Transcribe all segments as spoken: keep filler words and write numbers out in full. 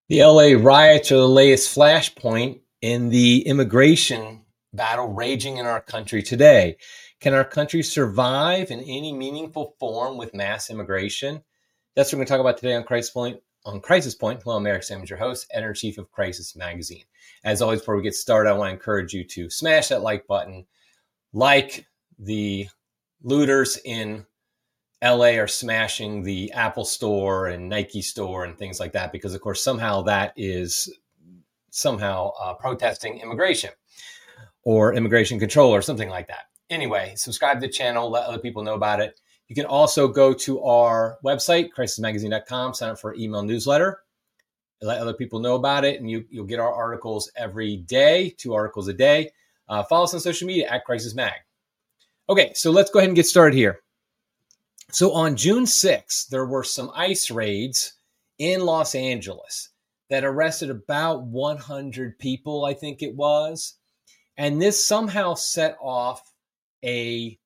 The L A riots are the latest flashpoint in the immigration battle raging in our country today. Can our country survive in any meaningful form with mass immigration? That's what we're going to talk about today on Crisis Point. On Crisis Point, hello, I'm Eric Sammons, your host, editor-in-chief of Crisis Magazine. As always, before we get started, I want to encourage you to smash that like button, like the looters in L A are smashing the Apple store and Nike store and things like that, because of course somehow that is somehow uh, protesting immigration or immigration control or something like that. Anyway, subscribe to the channel, let other people know about it. You can also go to our website, crisis magazine dot com, sign up for our email newsletter, let other people know about it, and you, you'll get our articles every day, two articles a day. Uh, follow us on social media at Crisis Mag. Okay, so let's go ahead and get started here. So on June sixth, there were some ICE raids in Los Angeles that arrested about one hundred people, I think it was. And this somehow set off a,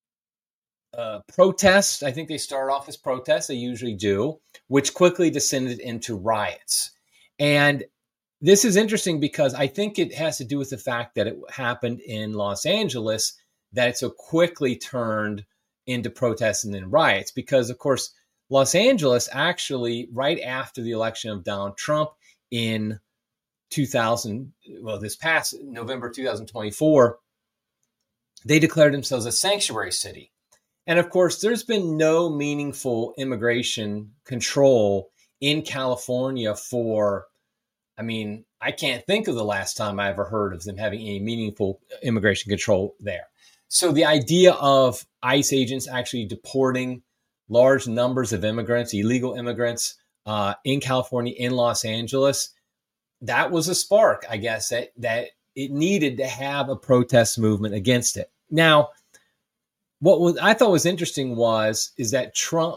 a protest. I think they started off as protests, they usually do, which quickly descended into riots. And this is interesting because I think it has to do with the fact that it happened in Los Angeles, that it so quickly turned into protests and then riots, because of course, Los Angeles actually, right after the election of Donald Trump in two thousand, well, this past November two thousand twenty-four, they declared themselves a sanctuary city. And of course, there's been no meaningful immigration control in California for, I mean, I can't think of the last time I ever heard of them having any meaningful immigration control there. So the idea of ICE agents actually deporting large numbers of immigrants, illegal immigrants uh, in California, in Los Angeles, that was a spark, I guess, that, that it needed to have a protest movement against it. Now, what was, I thought was interesting was, is that Trump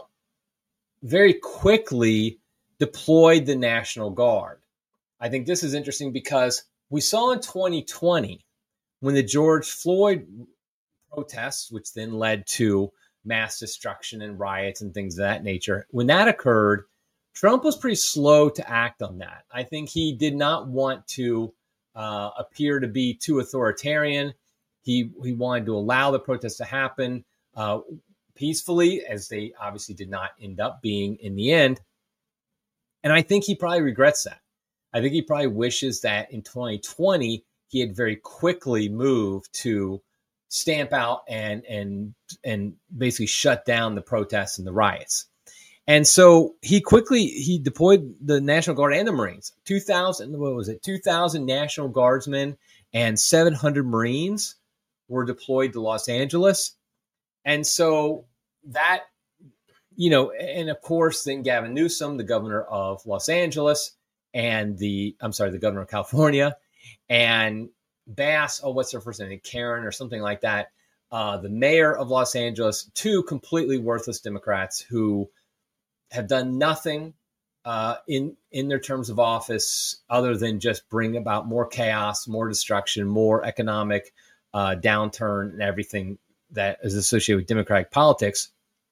very quickly deployed the National Guard. I think this is interesting because we saw in twenty twenty, when the George Floyd protests, which then led to mass destruction and riots and things of that nature. When that occurred, Trump was pretty slow to act on that. I think he did not want to uh, appear to be too authoritarian. He he wanted to allow the protests to happen uh, peacefully, as they obviously did not end up being in the end. And I think he probably regrets that. I think he probably wishes that in twenty twenty, he had very quickly moved to stamp out and and and basically shut down the protests and the riots. And so he quickly, he deployed the National Guard and the Marines. two thousand, what was it? two thousand National Guardsmen and seven hundred Marines were deployed to Los Angeles. And so that, you know, and of course, then Gavin Newsom, the governor of Los Angeles, and the, I'm sorry, the governor of California, and Bass, oh, what's their first name? Karen or something like that. Uh, the mayor of Los Angeles, two completely worthless Democrats who have done nothing uh, in in their terms of office other than just bring about more chaos, more destruction, more economic uh, downturn, and everything that is associated with Democratic politics.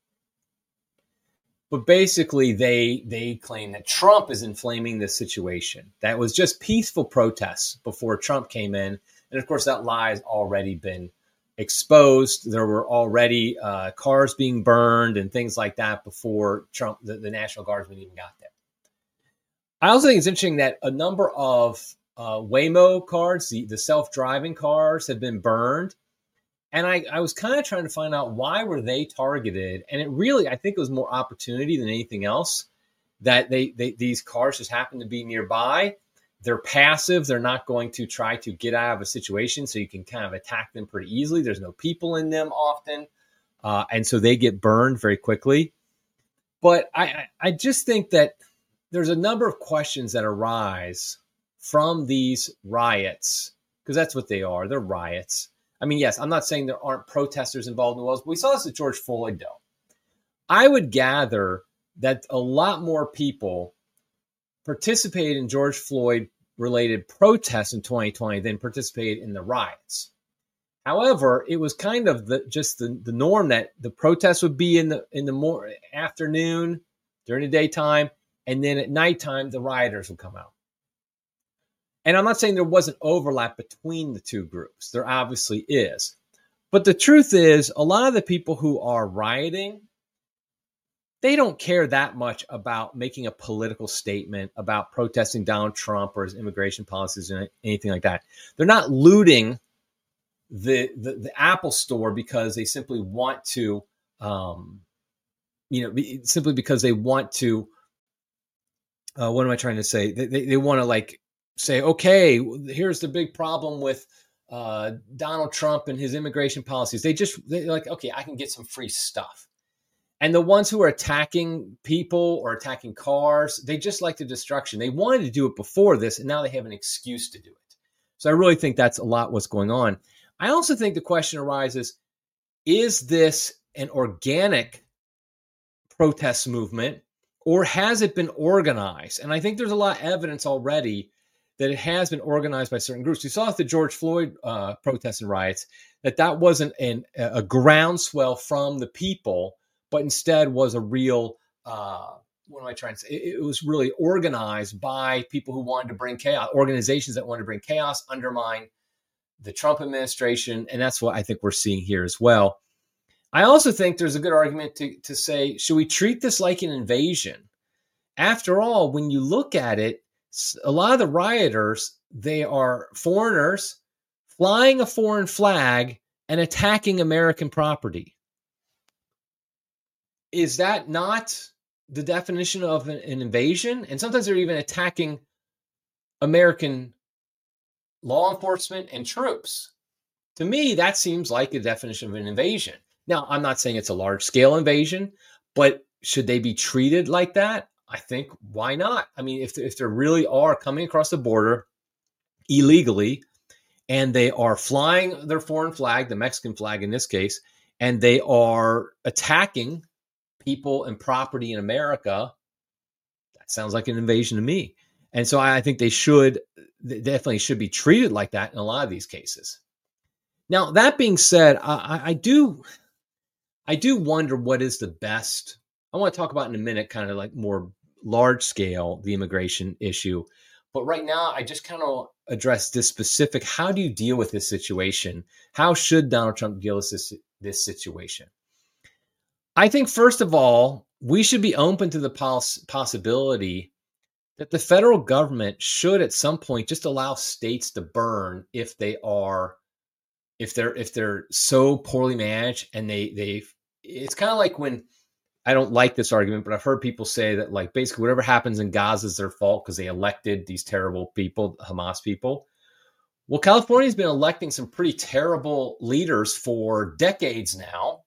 But basically, they they claim that Trump is inflaming this situation. That was just peaceful protests before Trump came in. And of course, that lie has already been exposed. There were already uh, cars being burned and things like that before Trump, the, the National Guardsmen even got there. I also think it's interesting that a number of uh, Waymo cars, the, the self-driving cars, have been burned. And I, I was kind of trying to find out, why were they targeted? And it really, I think it was more opportunity than anything else, that they, they these cars just happen to be nearby. They're passive. They're not going to try to get out of a situation, so you can kind of attack them pretty easily. There's no people in them often. Uh, and so they get burned very quickly. But I, I just think that there's a number of questions that arise from these riots, because that's what they are. They're riots. I mean, yes, I'm not saying there aren't protesters involved in the walls, but we saw this at George Floyd, though. I would gather that a lot more people participated in George Floyd-related protests in twenty twenty than participated in the riots. However, it was kind of the, just the, the norm that the protests would be in the in the more afternoon, during the daytime, And then at nighttime, the rioters would come out. And I'm not saying there wasn't overlap between the two groups. There obviously is. But the truth is, a lot of the people who are rioting, they don't care that much about making a political statement, about protesting Donald Trump or his immigration policies or anything like that. They're not looting the the, the Apple store because they simply want to, um, you know, be, simply because they want to, uh, what am I trying to say? They, they, they want to like say, okay, here's the big problem with uh, Donald Trump and his immigration policies. They just, they're like, okay, I can get some free stuff. And the ones who are attacking people or attacking cars, they just like the destruction. They wanted to do it before this, and now they have an excuse to do it. So I really think that's a lot what's going on. I also think the question arises, is this an organic protest movement, or has it been organized? And I think there's a lot of evidence already that it has been organized by certain groups. We saw with the George Floyd uh, protests and riots that that wasn't an, a groundswell from the people, but instead was a real, uh, what am I trying to say? It, it was really organized by people who wanted to bring chaos, organizations that wanted to bring chaos, undermine the Trump administration. And that's what I think we're seeing here as well. I also think there's a good argument to, to say, should we treat this like an invasion? After all, when you look at it, a lot of the rioters, they are foreigners flying a foreign flag and attacking American property. Is that not the definition of an, an invasion? And sometimes they're even attacking American law enforcement and troops. To me, that seems like a definition of an invasion. Now, I'm not saying it's a large-scale invasion, but should they be treated like that? I think, why not? I mean, if, if they really are coming across the border illegally, and they are flying their foreign flag, the Mexican flag in this case, and they are attacking people and property in America, that sounds like an invasion to me. And so I think they should, they definitely should be treated like that in a lot of these cases. Now, that being said, I, I do, I do wonder what is the best. I want to talk about in a minute, kind of like more large scale, the immigration issue. But right now, I just kind of address this specific. How do you deal with this situation? How should Donald Trump deal with this, this situation? I think, first of all, we should be open to the poss- possibility that the federal government should at some point just allow states to burn if they are, if they're, if they're so poorly managed, and they, they, it's kind of like when, I don't like this argument, but I've heard people say that like basically whatever happens in Gaza is their fault because they elected these terrible people, Hamas people. Well, California's been electing some pretty terrible leaders for decades now.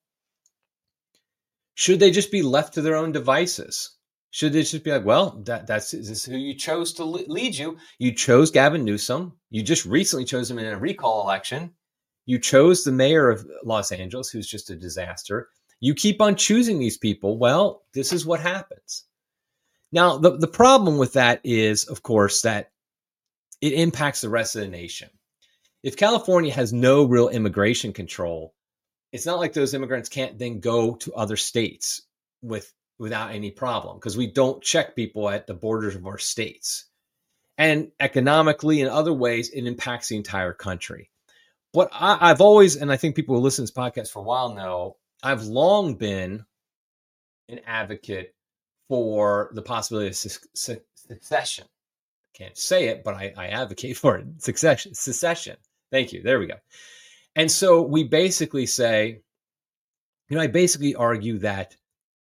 Should they just be left to their own devices? Should they just be like, well, that, that's this is who you chose to lead you. You chose Gavin Newsom. You just recently chose him in a recall election. You chose the mayor of Los Angeles, who's just a disaster. You keep on choosing these people. Well, this is what happens. Now, the, the problem with that is, of course, that it impacts the rest of the nation. If California has no real immigration control, it's not like those immigrants can't then go to other states with without any problem, because we don't check people at the borders of our states. And economically and other ways, it impacts the entire country. But I, I've always, and I think people who listen to this podcast for a while know, I've long been an advocate for the possibility of su- su- secession. I can't say it, but I, I advocate for it. Succession, secession. Thank you. There we go. And so we basically say, you know, I basically argue that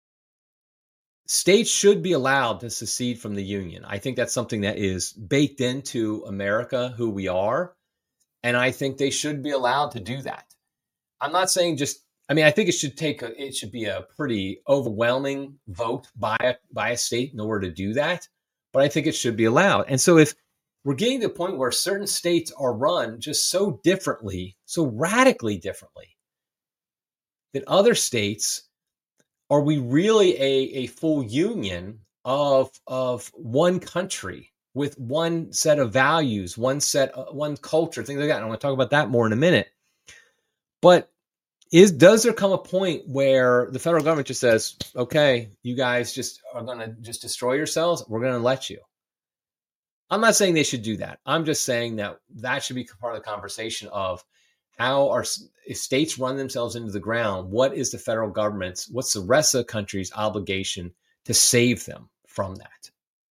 states should be allowed to secede from the union. I think that's something that is baked into America, who we are. And I think they should be allowed to do that. I'm not saying just, I mean, I think it should take a, it should be a pretty overwhelming vote by a, by a state in order to do that. But I think it should be allowed. And so if we're getting to the point where certain states are run just so differently, so radically differently than other states, are we really a, a full union of, of one country with one set of values, one set, one culture, things like that? And I'm going to talk about that more in a minute. But is does there come a point where the federal government just says, okay, you guys just are going to just destroy yourselves? We're going to let you. I'm not saying they should do that. I'm just saying that that should be part of the conversation of how are if states run themselves into the ground, what is the federal government's, what's the rest of the country's obligation to save them from that?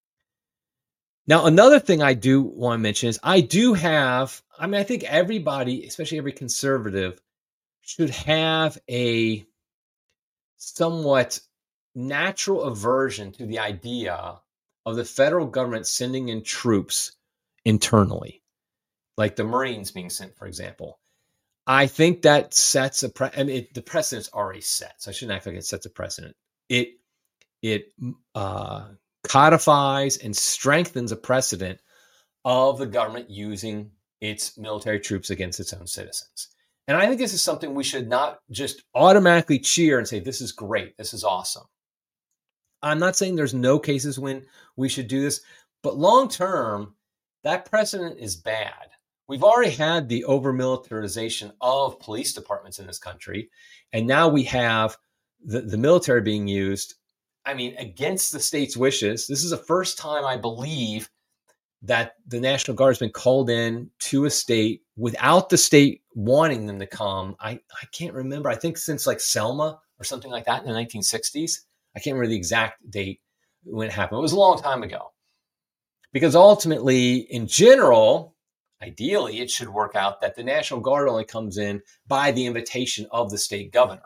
Now, another thing I do want to mention is I do have, I mean, I think everybody, especially every conservative, should have a somewhat natural aversion to the idea of the federal government sending in troops internally, like the Marines being sent, for example. I think that sets a pre- I mean, it, the precedent's already set, so I shouldn't act like it sets a precedent. It it uh, codifies and strengthens a precedent of the government using its military troops against its own citizens. And I think this is something we should not just automatically cheer and say, this is great, this is awesome. I'm not saying there's no cases when we should do this, but long term, that precedent is bad. We've already had the over-militarization of police departments in this country, and now we have the, the military being used, I mean, against the state's wishes. This is the first time, I believe, that the National Guard has been called in to a state without the state wanting them to come. I, I can't remember. I think since like Selma or something like that in the nineteen sixties. I can't remember the exact date when it happened. It was a long time ago. Because ultimately, in general, ideally, it should work out that the National Guard only comes in by the invitation of the state governor.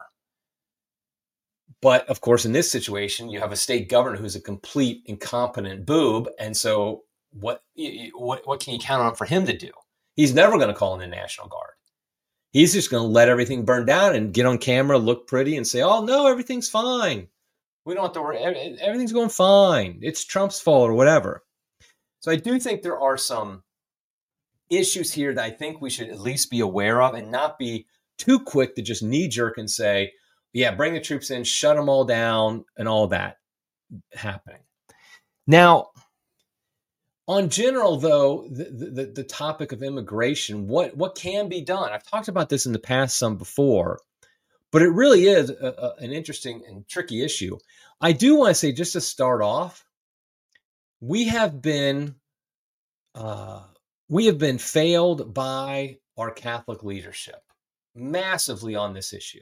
But of course, in this situation, you have a state governor who's a complete incompetent boob. And so what, what, what can you count on for him to do? He's never going to call in the National Guard. He's just going to let everything burn down and get on camera, look pretty, and say, oh, no, everything's fine. We don't have to worry. Everything's going fine. It's Trump's fault or whatever. So I do think there are some issues here that I think we should at least be aware of and not be too quick to just knee jerk and say, yeah, bring the troops in, shut them all down, and all that happening. Now, on general, though, the, the, the topic of immigration, what, what can be done? I've talked about this in the past some before, but it really is a, a, an interesting and tricky issue. I do want to say, just to start off, we have been uh, we have been failed by our Catholic leadership massively on this issue.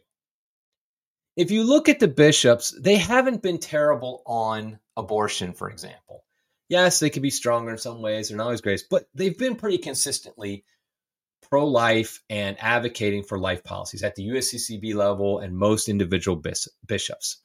If you look at the bishops, they haven't been terrible on abortion, for example. Yes, they could be stronger in some ways. They're not always great, but they've been pretty consistently pro-life and advocating for life policies at the U S C C B level and most individual bis- bishops.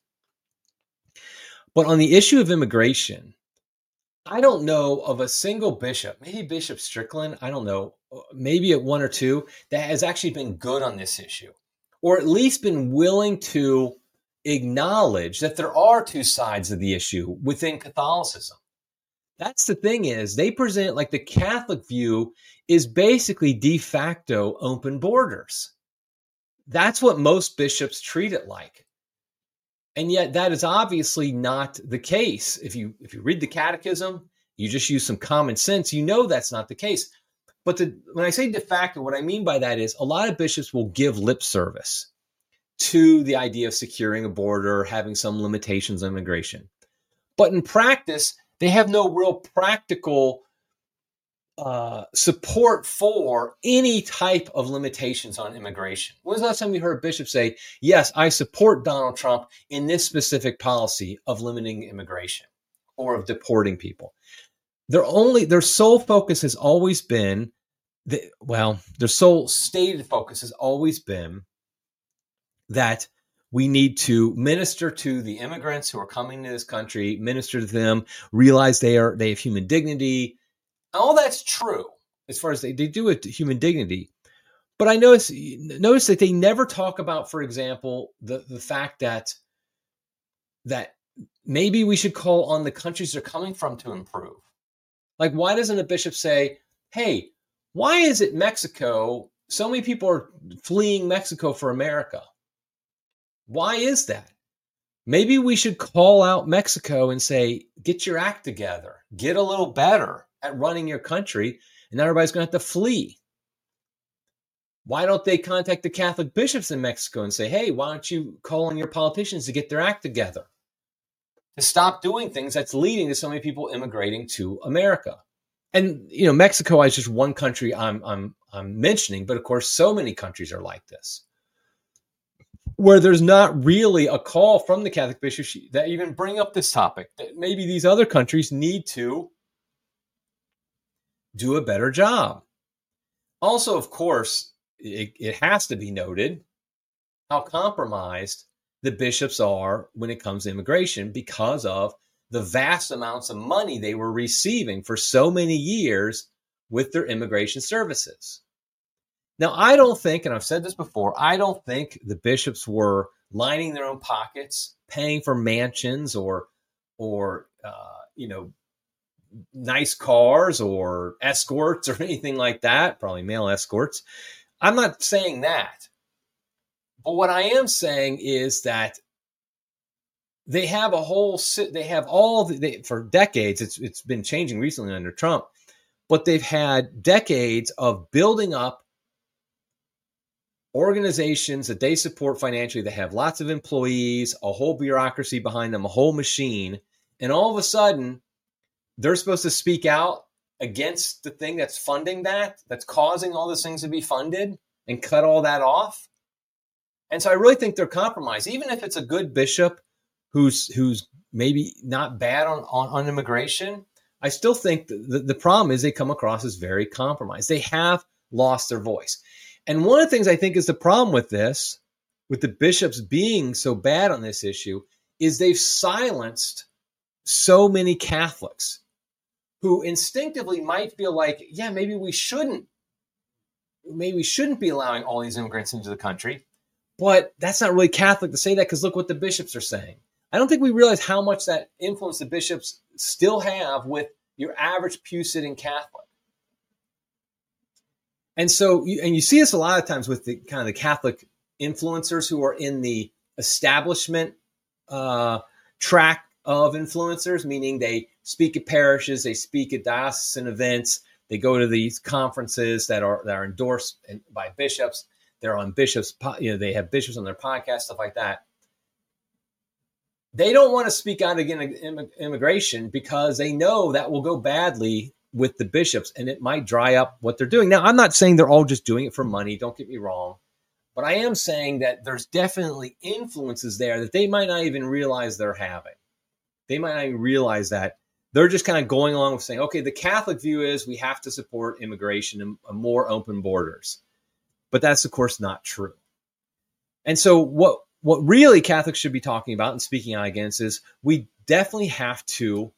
But on the issue of immigration, I don't know of a single bishop, maybe Bishop Strickland, I don't know, maybe at one or two, that has actually been good on this issue, or at least been willing to acknowledge that there are two sides of the issue within Catholicism. That's the thing is, they present like the Catholic view is basically de facto open borders. That's what most bishops treat it like. And yet that is obviously not the case. If you if you read the catechism, you just use some common sense, you know that's not the case. But the, when I say de facto, what I mean by that is a lot of bishops will give lip service to the idea of securing a border, having some limitations on immigration. But in practice, they have no real practical uh, support for any type of limitations on immigration. When was the last time you heard a bishop say, yes, I support Donald Trump in this specific policy of limiting immigration or of deporting people? Their only, their sole focus has always been, the, well, their sole stated focus has always been that we need to minister to the immigrants who are coming to this country, minister to them, realize they are they have human dignity. All that's true as far as they, they do it to human dignity. But I notice notice that they never talk about, for example, the, the fact that that maybe we should call on the countries they're coming from to improve. Like, why doesn't a bishop say, hey, why is it Mexico, so many people are fleeing Mexico for America? Why is that? Maybe we should call out Mexico and say, get your act together, get a little better at running your country, and everybody's going to have to flee. Why don't they contact the Catholic bishops in Mexico and say, hey, why don't you call on your politicians to get their act together, to stop doing things that's leading to so many people immigrating to America? And, you know, Mexico is just one country I'm, I'm, I'm mentioning, but of course, so many countries are like this, where there's not really a call from the Catholic bishops that even bring up this topic, that maybe these other countries need to do a better job. Also, of course, it, it has to be noted how compromised the bishops are when it comes to immigration because of the vast amounts of money they were receiving for so many years with their immigration services. Now, I don't think, and I've said this before, I don't think the bishops were lining their own pockets, paying for mansions or, or uh, you know, nice cars or escorts or anything like that, probably male escorts. I'm not saying that. But what I am saying is that they have a whole, they have all, the, they, for decades, it's it's been changing recently under Trump, but they've had decades of building up organizations that they support financially, that have lots of employees, a whole bureaucracy behind them, a whole machine. And all of a sudden, they're supposed to speak out against the thing that's funding that, that's causing all those things to be funded, and cut all that off. And so I really think they're compromised. Even if it's a good bishop who's who's maybe not bad on, on, on immigration, I still think the, the, the problem is they come across as very compromised. They have lost their voice. And one of the things I think is the problem with this, with the bishops being so bad on this issue, is they've silenced so many Catholics who instinctively might feel like, yeah, maybe we shouldn't, maybe we shouldn't be allowing all these immigrants into the country. But that's not really Catholic to say that, because look what the bishops are saying. I don't think we realize how much that influence the bishops still have with your average pew-sitting Catholic. And so, and you see this a lot of times with the kind of the Catholic influencers who are in the establishment uh, track of influencers, meaning they speak at parishes, they speak at diocesan events, they go to these conferences that are that are endorsed by bishops. They're on bishops, you know, they have bishops on their podcast, stuff like that. They don't want to speak out against immigration because they know that will go badly with the bishops, and it might dry up what they're doing. Now, I'm not saying they're all just doing it for money. Don't get me wrong. But I am saying that there's definitely influences there that they might not even realize they're having. They might not even realize that. They're just kind of going along with saying, okay, the Catholic view is we have to support immigration and more open borders. But that's, of course, not true. And so what, what really Catholics should be talking about and speaking out against is we definitely have to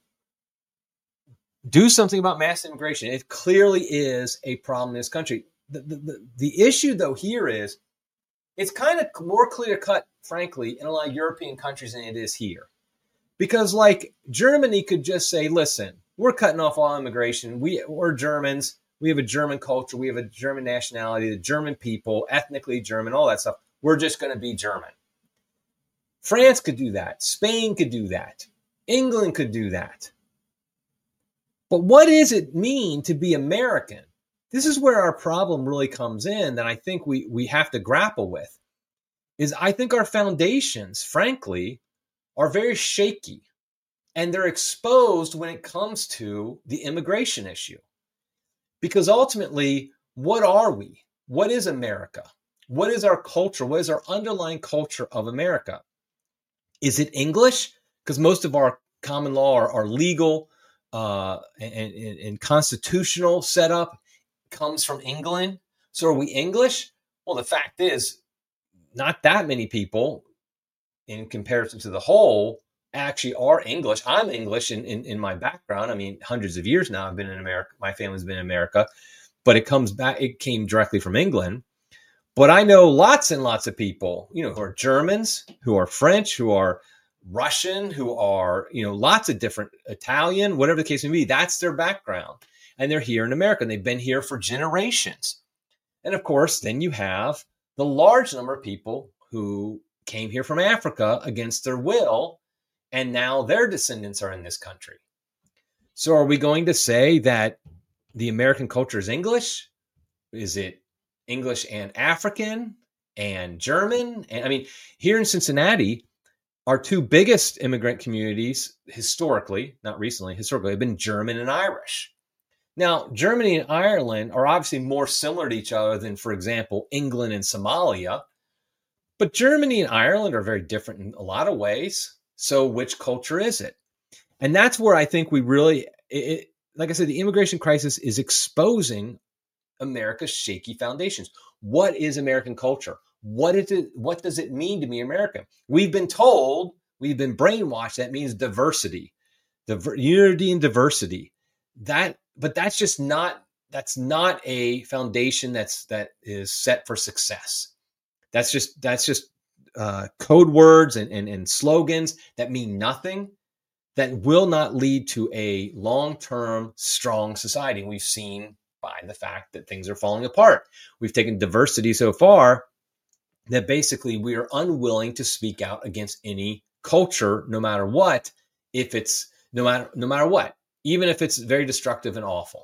do something about mass immigration. It clearly is a problem in this country. The, the, the, the issue, though, here is it's kind of more clear cut, frankly, in a lot of European countries than it is here. Because, like, Germany could just say, listen, we're cutting off all immigration. We, we're Germans. We have a German culture. We have a German nationality, the German people, ethnically German, all that stuff. We're just going to be German. France could do that. Spain could do that. England could do that. But what does it mean to be American? This is where our problem really comes in that I think we, we have to grapple with. Is I think our foundations, frankly, are very shaky. And they're exposed when it comes to the immigration issue. Because ultimately, what are we? What is America? What is our culture? What is our underlying culture of America? Is it English? Because most of our common law are, are legal uh, and, and, and constitutional setup comes from England. So are we English? Well, the fact is, not that many people in comparison to the whole actually are English. I'm English in, in, in my background. I mean, hundreds of years now I've been in America. My family's been in America, but it comes back, it came directly from England. But I know lots and lots of people, you know, who are Germans, who are French, who are Russian, who are, you know, lots of different Italian, whatever the case may be. That's their background. And they're here in America and they've been here for generations. And of course, then you have the large number of people who came here from Africa against their will. And now their descendants are in this country. So are we going to say that the American culture is English? Is it English and African and German. And I mean, here in Cincinnati, our two biggest immigrant communities historically, not recently, historically, have been German and Irish. Now, Germany and Ireland are obviously more similar to each other than, for example, England and Somalia. But Germany and Ireland are very different in a lot of ways. So which culture is it? And that's where I think we really, it, like I said, the immigration crisis is exposing America's shaky foundations. What is American culture? What is it? What does it mean to be American? We've been told, we've been brainwashed, that means diversity, Diver- unity and diversity. That, but that's just not, that's not a foundation that's, that is set for success. That's just, that's just uh, code words and, and, and slogans that mean nothing, that will not lead to a long-term strong society. We've seen by the fact that things are falling apart. We've taken diversity so far that basically we are unwilling to speak out against any culture, no matter what, if it's no matter, no matter what, even if it's very destructive and awful.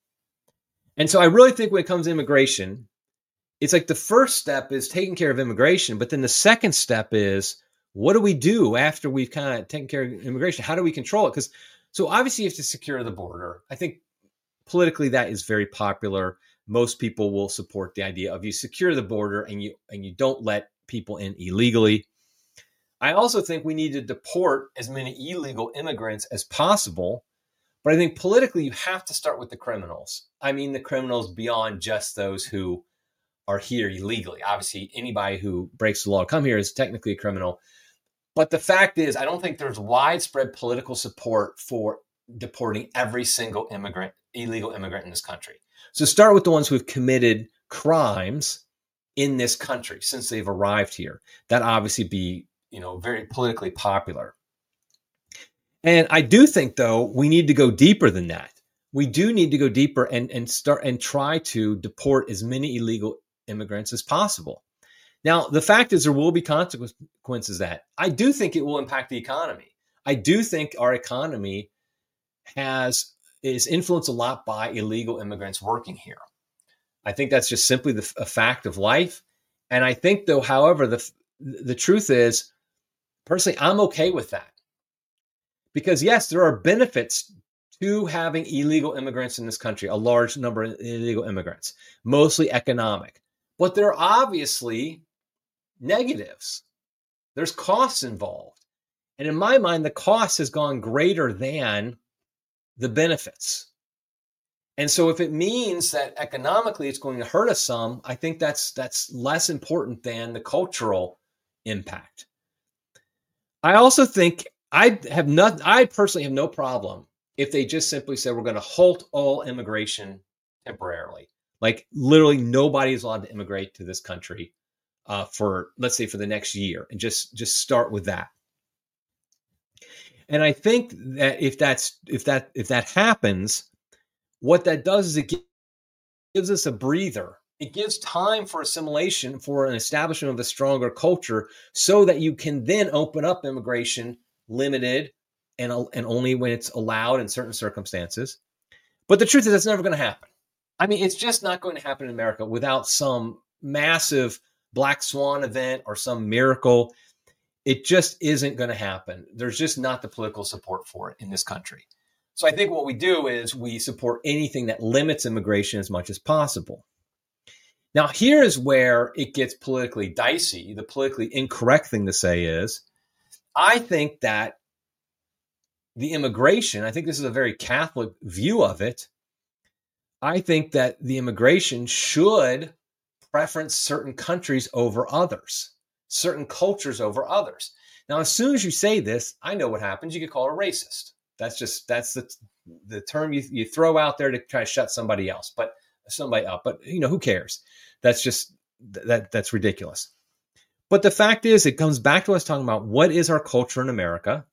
And so I really think when it comes to immigration, it's like the first step is taking care of immigration, but then the second step is, what do we do after we've kind of taken care of immigration? How do we control it? Because so obviously you have to secure the border. I think politically that is very popular. Most people will support the idea of you secure the border and you and you don't let people in illegally. I also think we need to deport as many illegal immigrants as possible. But I think politically you have to start with the criminals. I mean, the criminals beyond just those who are here illegally. Obviously, anybody who breaks the law to come here is technically a criminal. But the fact is, I don't think there's widespread political support for deporting every single immigrant, illegal immigrant in this country. So start with the ones who have committed crimes in this country since they've arrived here. That obviously be, you know, very politically popular. And I do think, though, we need to go deeper than that. We do need to go deeper and, and start and try to deport as many illegal immigrants as possible. Now, the fact is there will be consequences that I do think it will impact the economy. I do think our economy has is influenced a lot by illegal immigrants working here. I think that's just simply the, a fact of life. And I think, though, however, the the truth is, personally, I'm okay with that. Because, yes, there are benefits to having illegal immigrants in this country, a large number of illegal immigrants, mostly economic. But there are obviously negatives. There's costs involved. And in my mind, the cost has gone greater than the benefits. And so if it means that economically it's going to hurt us some, I think that's that's less important than the cultural impact. I also think I have not, I personally have no problem if they just simply said we're going to halt all immigration temporarily. Like literally nobody is allowed to immigrate to this country uh, for, let's say, for the next year, and just just start with that. And I think that if that's if that if that happens, what that does is it gives us a breather. It gives time for assimilation, for an establishment of a stronger culture, so that you can then open up immigration limited and, and only when it's allowed in certain circumstances. But the truth is that's never going to happen. I mean, it's just not going to happen in America without some massive black swan event or some miracle. It just isn't going to happen. There's just not the political support for it in this country. So I think what we do is we support anything that limits immigration as much as possible. Now, here's where it gets politically dicey. The politically incorrect thing to say is, I think that the immigration, I think this is a very Catholic view of it. I think that the immigration should preference certain countries over others, certain cultures over others. Now, as soon as you say this, I know what happens. You get called a racist. That's just, that's the, the term you, you throw out there to try to shut somebody else, but somebody up, but you know, who cares? That's just, that that's ridiculous. But the fact is, it comes back to us talking about what is our culture in America?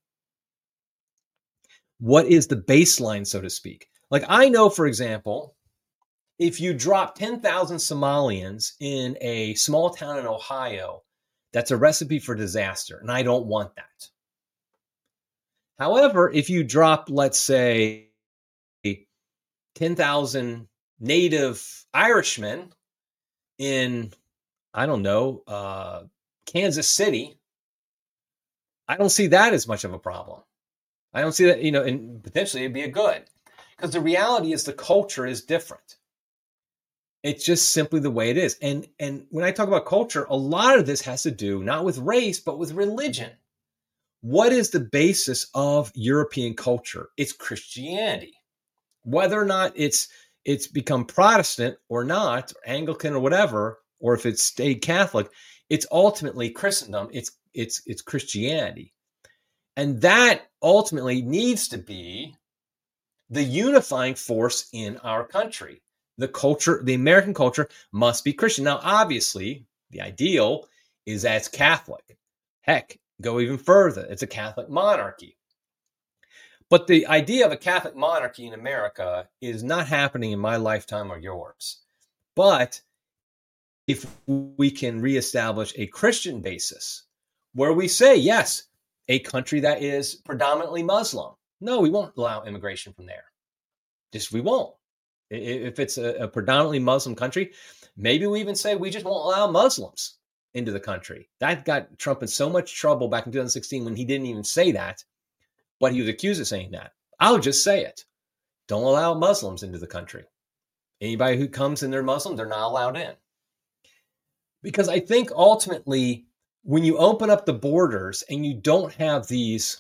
What is the baseline, so to speak? Like I know, for example, if you drop ten thousand Somalians in a small town in Ohio, that's a recipe for disaster, and I don't want that. However, if you drop, let's say, ten thousand native Irishmen in, I don't know, uh, Kansas City, I don't see that as much of a problem. I don't see that, you know, and potentially it'd be a good, because the reality is the culture is different. It's just simply the way it is. And, and when I talk about culture, a lot of this has to do not with race, but with religion. What is the basis of European culture? It's Christianity. Whether or not it's it's become Protestant or not, or Anglican or whatever, or if it's stayed Catholic, it's ultimately Christendom. It's it's it's Christianity. And that ultimately needs to be the unifying force in our country. The culture, the American culture must be Christian. Now, obviously, the ideal is that it's Catholic. Heck, go even further. It's a Catholic monarchy. But the idea of a Catholic monarchy in America is not happening in my lifetime or yours. But if we can reestablish a Christian basis where we say, yes, a country that is predominantly Muslim, no, we won't allow immigration from there. Just we won't. If it's a, a predominantly Muslim country, maybe we even say we just won't allow Muslims into the country. That got Trump in so much trouble back in two thousand sixteen when he didn't even say that, but he was accused of saying that. I'll just say it. Don't allow Muslims into the country. Anybody who comes in, they're Muslim, they're not allowed in. Because I think ultimately, when you open up the borders and you don't have these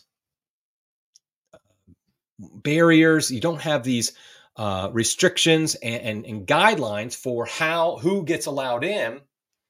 barriers, you don't have these uh, restrictions and, and, and guidelines for how, who gets allowed in,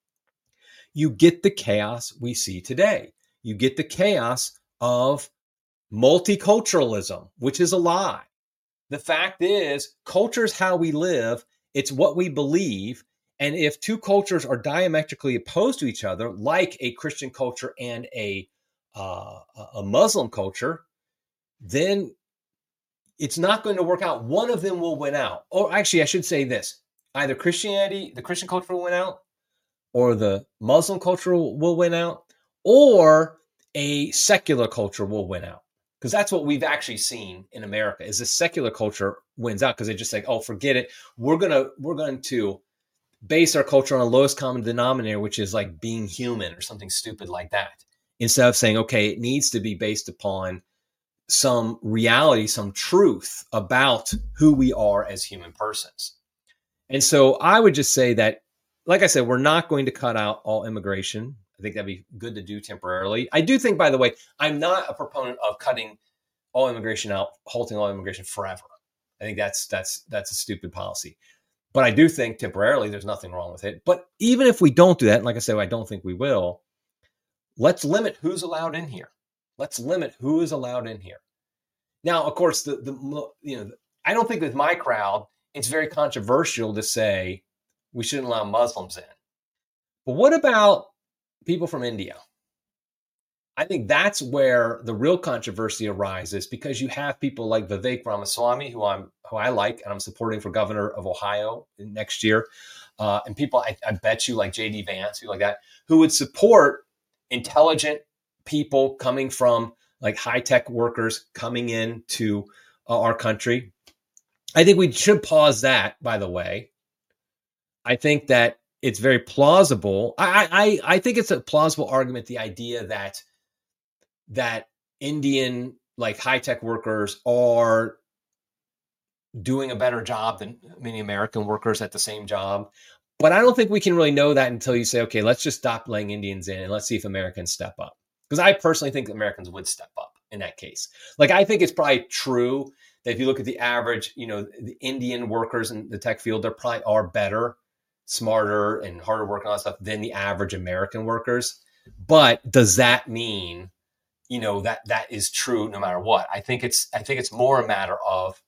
you get the chaos we see today. You get the chaos of multiculturalism, which is a lie. The fact is, culture is how we live. It's what we believe. And if two cultures are diametrically opposed to each other, like a Christian culture and a uh, a Muslim culture, then it's not going to work out. One of them will win out. Or actually, I should say this. Either Christianity, the Christian culture will win out, or the Muslim culture will win out, or a secular culture will win out. Because that's what we've actually seen in America, is the secular culture wins out because they just like, oh, forget it. We're gonna we're going to base our culture on a lowest common denominator, which is like being human or something stupid like that. Instead of saying, okay, it needs to be based upon some reality, some truth about who we are as human persons. And so I would just say that, like I said, we're not going to cut out all immigration. I think that'd be good to do temporarily. I do think, by the way, I'm not a proponent of cutting all immigration out, halting all immigration forever. I think that's that's that's a stupid policy. But I do think temporarily there's nothing wrong with it. But even if we don't do that, and like I said, I don't think we will, let's limit who's allowed in here. Let's limit who is allowed in here. Now, of course, the the you know, I don't think with my crowd, it's very controversial to say we shouldn't allow Muslims in. But what about people from India? I think that's where the real controversy arises, because you have people like Vivek Ramaswamy, who I'm who I like and I'm supporting for governor of Ohio next year, uh, and people I, I bet you like J D Vance, who like that, who would support intelligent people coming from like high-tech workers coming into uh, our country. I think we should pause that, by the way. I think that it's very plausible. I, I, I think it's a plausible argument, the idea that that Indian like high-tech workers are doing a better job than many American workers at the same job. But I don't think we can really know that until you say, okay, let's just stop letting Indians in and let's see if Americans step up. Because I personally think that Americans would step up in that case. Like, I think it's probably true that if you look at the average, you know, the Indian workers in the tech field, they probably are better, smarter, and harder work and all that stuff than the average American workers. But does that mean, you know, that that is true no matter what? I think it's I think it's more a matter of,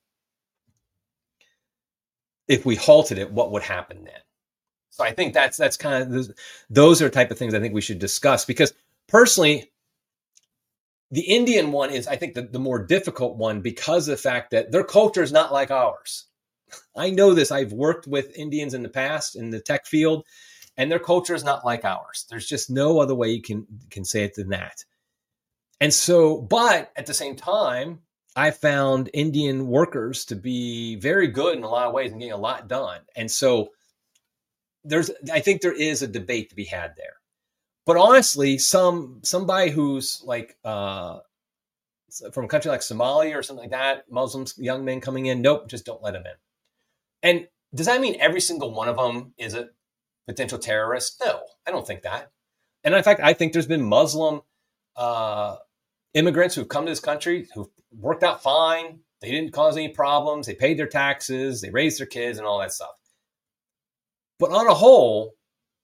if we halted it, what would happen then? So I think that's that's kind of those, those are the type of things I think we should discuss, because personally, the Indian one is, I think, the, the more difficult one, because of the fact that their culture is not like ours. I know this. I've worked with Indians in the past in the tech field, and their culture is not like ours. There's just no other way you can, can say it than that. And so, but at the same time, I found Indian workers to be very good in a lot of ways and getting a lot done. And so there's, I think there is a debate to be had there. But honestly, some somebody who's like uh, from a country like Somalia or something like that, Muslims, young men coming in, nope, just don't let them in. And does that mean every single one of them is a potential terrorist? No, I don't think that. And in fact, I think there's been Muslim uh, immigrants who've come to this country who've worked out fine. They didn't cause any problems. They paid their taxes. They raised their kids and all that stuff. But on a whole,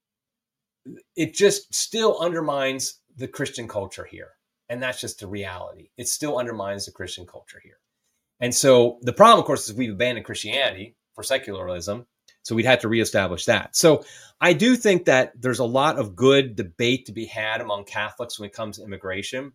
it just still undermines the Christian culture here. And that's just the reality. It still undermines the Christian culture here. And so the problem, of course, is we've abandoned Christianity for secularism. So we'd have to reestablish that. So I do think that there's a lot of good debate to be had among Catholics when it comes to immigration.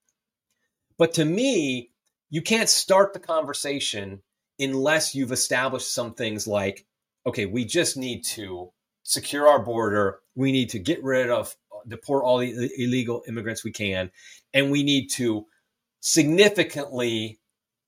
But to me, you can't start the conversation unless you've established some things like, okay, we just need to secure our border. We need to get rid of, deport all the illegal immigrants we can. And we need to significantly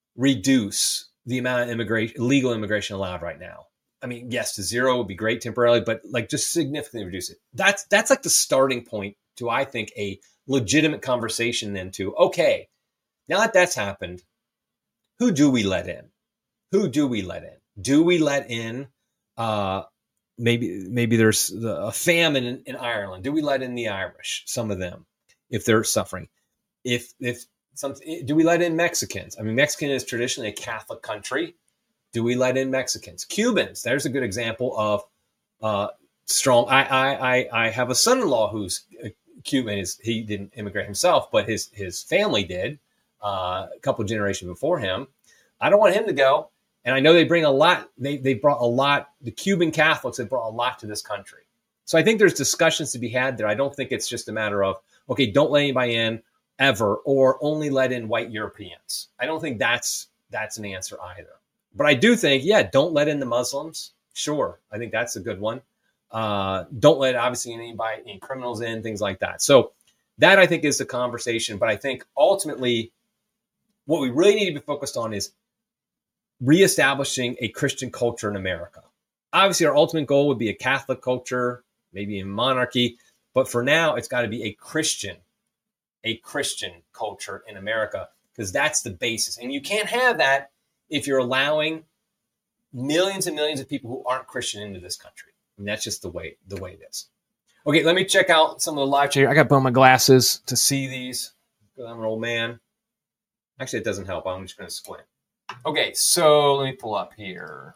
reduce the amount of immigration, illegal immigration allowed right now. I mean, yes, to zero would be great temporarily, but like just significantly reduce it. That's that's like the starting point to, I think, a legitimate conversation then to, okay, now that that's happened, who do we let in? Who do we let in? Do we let in, uh, maybe maybe there's a famine in, in Ireland. Do we let in the Irish, some of them, if they're suffering? If, if some, do we let in Mexicans? I mean, Mexican is traditionally a Catholic country. Do we let in Mexicans? Cubans, there's a good example of uh, strong. I, I, I, I have a son-in-law who's Cuban. Is he didn't immigrate himself, but his his family did uh, a couple of generations before him. I don't want him to go. And I know they bring a lot. They they brought a lot. The Cuban Catholics have brought a lot to this country. So I think there's discussions to be had there. I don't think it's just a matter of, okay, don't let anybody in ever, or only let in white Europeans. I don't think that's that's an answer either. But I do think, yeah, don't let in the Muslims. Sure, I think that's a good one. Uh, don't let, obviously, anybody, any criminals in, things like that. So that, I think, is the conversation. But I think ultimately what we really need to be focused on is reestablishing a Christian culture in America. Obviously, our ultimate goal would be a Catholic culture, maybe a monarchy. But for now, it's got to be a Christian, a Christian culture in America, because that's the basis. And you can't have that if you're allowing millions and millions of people who aren't Christian into this country. I mean, that's just the way the way it is. Okay, let me check out some of the live chat. I got to put on my glasses to see these because I'm an old man. Actually, it doesn't help. I'm just going to squint. Okay, so let me pull up here.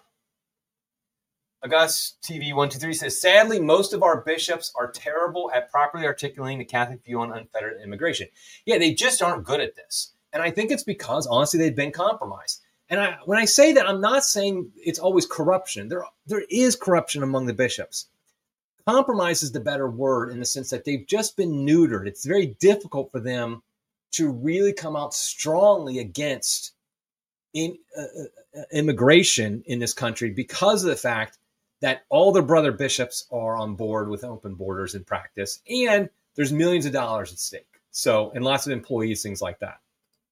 August T V one two three says, sadly, most of our bishops are terrible at properly articulating the Catholic view on unfettered immigration. Yeah, they just aren't good at this. And I think it's because, honestly, they've been compromised. And I, when I say that, I'm not saying it's always corruption. There, there is corruption among the bishops. Compromise is the better word in the sense that they've just been neutered. It's very difficult for them to really come out strongly against in, uh, immigration in this country because of the fact that all their brother bishops are on board with open borders in practice, and there's millions of dollars at stake. So, and lots of employees, things like that.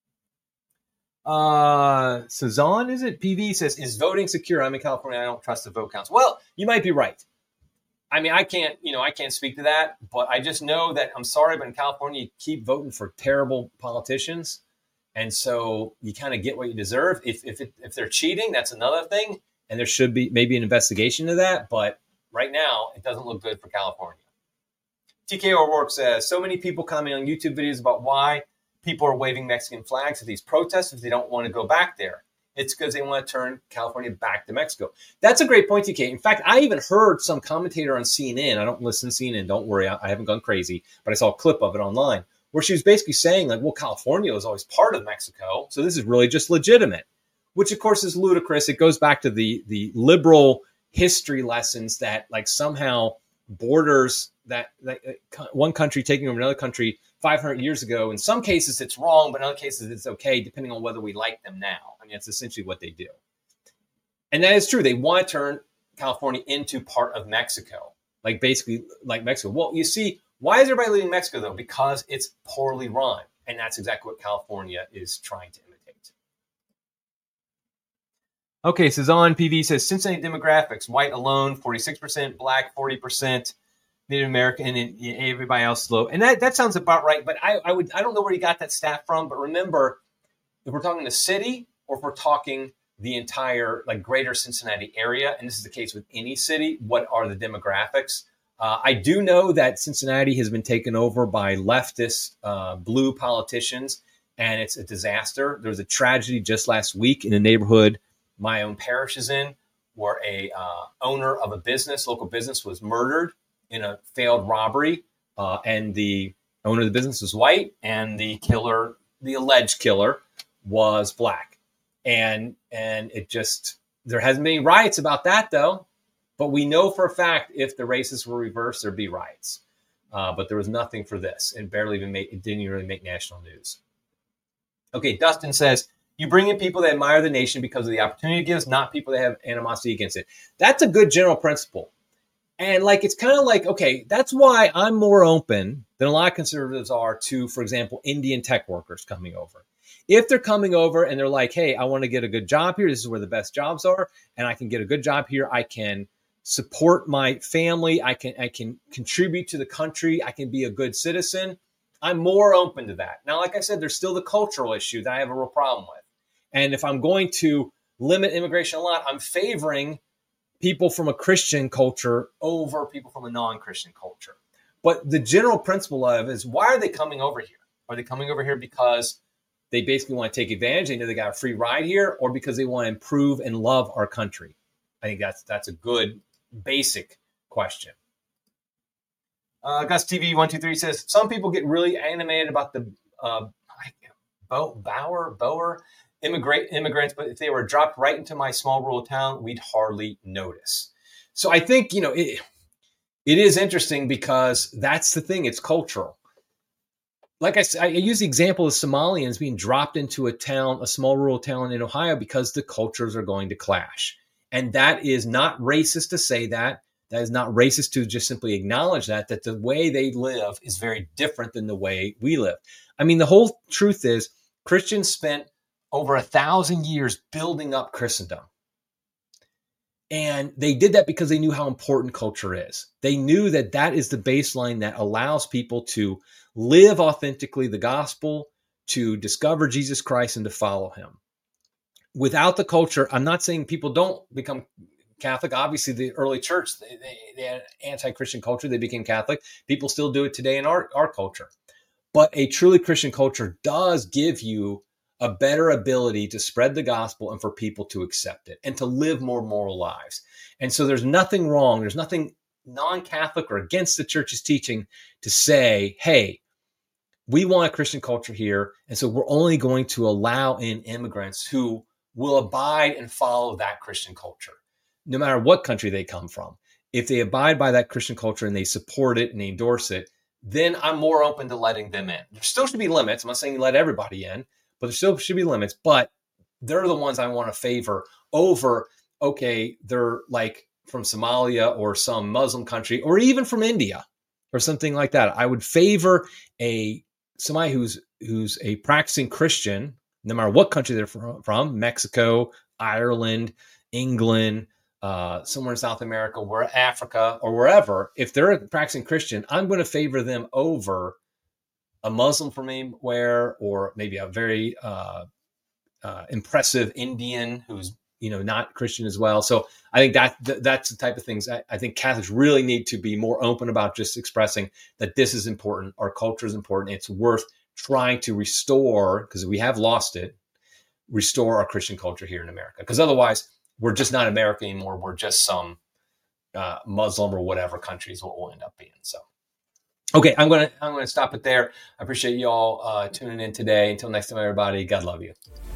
Uh, Cezanne, is it? P V says, is voting secure? I'm in California. I don't trust the vote counts. Well, you might be right. I mean, I can't, you know, I can't speak to that, but I just know that, I'm sorry, but in California, you keep voting for terrible politicians. And so you kind of get what you deserve. If if it, if they're cheating, that's another thing. And there should be maybe an investigation of that. But right now, it doesn't look good for California. T K O'Rourke says, so many people commenting on YouTube videos about why people are waving Mexican flags at these protests if they don't want to go back there. It's because they want to turn California back to Mexico. That's a great point, T K. In fact, I even heard some commentator on C N N. I don't listen to C N N. Don't worry. I haven't gone crazy. But I saw a clip of it online where she was basically saying, like, well, California was always part of Mexico, so this is really just legitimate, which, of course, is ludicrous. It goes back to the, the liberal history lessons that, like, somehow borders that, that one country taking over another country five hundred years ago. In some cases, it's wrong, but in other cases, it's okay, depending on whether we like them now. I mean, that's essentially what they do. And that is true. They want to turn California into part of Mexico, like basically like Mexico. Well, you see, why is everybody leaving Mexico, though? Because it's poorly run. And that's exactly what California is trying to imitate. Okay, so Zon P V says Cincinnati demographics: white alone, forty-six percent, black forty percent, Native American, and, and everybody else low. And that, that sounds about right. But I, I would I don't know where you got that stat from. But remember, if we're talking the city or if we're talking the entire like greater Cincinnati area, and this is the case with any city, what are the demographics? Uh, I do know that Cincinnati has been taken over by leftist uh, blue politicians, and it's a disaster. There was a tragedy just last week in a neighborhood my own parish is in, where a uh, owner of a business, local business, was murdered in a failed robbery, uh, and the owner of the business was white, and the killer, the alleged killer, was black. And and it just, there hasn't been any riots about that though, but we know for a fact if the races were reversed, there'd be riots. Uh, but there was nothing for this, and barely even make, it didn't even really make national news. Okay, Dustin says, you bring in people that admire the nation because of the opportunity it gives, not people that have animosity against it. That's a good general principle. And like, it's kind of like, okay, that's why I'm more open than a lot of conservatives are to, for example, Indian tech workers coming over. If they're coming over and they're like, hey, I want to get a good job here, this is where the best jobs are, and I can get a good job here, I can support my family, I can I can contribute to the country, I can be a good citizen, I'm more open to that. Now, like I said, there's still the cultural issue that I have a real problem with. And if I'm going to limit immigration a lot, I'm favoring people from a Christian culture over people from a non-Christian culture. But the general principle of it is, why are they coming over here? Are they coming over here because they basically want to take advantage, they know they got a free ride here, or because they want to improve and love our country? I think that's that's a good basic question. Uh, Gus T V one two three says, some people get really animated about the uh, Bauer, Bauer, immigrant immigrants, but if they were dropped right into my small rural town, we'd hardly notice. So I think, you know, it, it is interesting because that's the thing. It's cultural. Like I said, I use the example of Somalians being dropped into a town, a small rural town in Ohio, because the cultures are going to clash. And that is not racist to say that. That is not racist to just simply acknowledge that, that the way they live is very different than the way we live. I mean, the whole truth is Christians spent over a thousand years building up Christendom. And they did that because they knew how important culture is. They knew that that is the baseline that allows people to live authentically the gospel, to discover Jesus Christ, and to follow him. Without the culture, I'm not saying people don't become Catholic. Obviously, the early church, they, they, they had anti-Christian culture. They became Catholic. People still do it today in our, our culture. But a truly Christian culture does give you a better ability to spread the gospel and for people to accept it and to live more moral lives. And so there's nothing wrong. There's nothing non-Catholic or against the church's teaching to say, hey, we want a Christian culture here. And so we're only going to allow in immigrants who will abide and follow that Christian culture, no matter what country they come from. If they abide by that Christian culture and they support it and they endorse it, then I'm more open to letting them in. There still should be limits. I'm not saying you let everybody in, but there still should be limits. But they're the ones I want to favor over, okay, they're like from Somalia or some Muslim country, or even from India or something like that. I would favor a somebody who's who's a practicing Christian, no matter what country they're from, from Mexico, Ireland, England, uh, somewhere in South America, where Africa, or wherever. If they're a practicing Christian, I'm going to favor them over a Muslim from anywhere, or maybe a very uh, uh, impressive Indian who's, you know, not Christian as well. So I think that th- that's the type of things I, I think Catholics really need to be more open about, just expressing that this is important. Our culture is important. It's worth trying to restore, because we have lost it, restore our Christian culture here in America. Because otherwise, we're just not America anymore. We're just some uh, Muslim or whatever country is what we'll end up being. So, okay, I'm gonna I'm gonna stop it there. I appreciate you all uh, tuning in today. Until next time, everybody. God love you.